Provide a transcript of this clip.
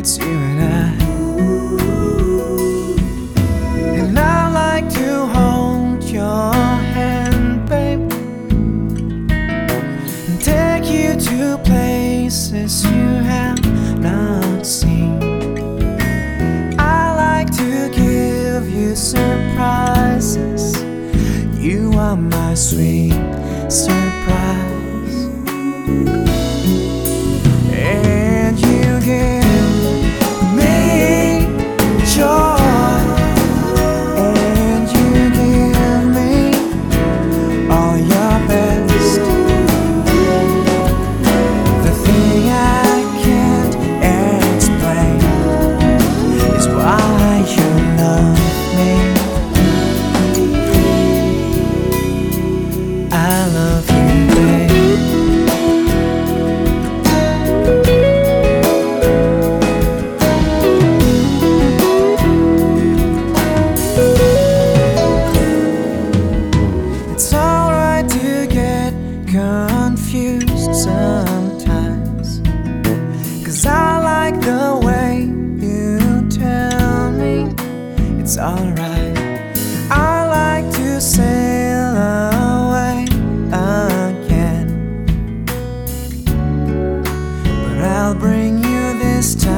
it's you and I like to hold your hand, babe, and take you to places you have not seen. I like to give you surprises. You are my sweet surprise. And you give me joy, and you give me all your best. The thing I can't explain is why you love me. I love you, babe. It's alright to get confused sometimes, 'cause I like the way you tell me it's alright. I like to sail away again, but I'll bring you this time.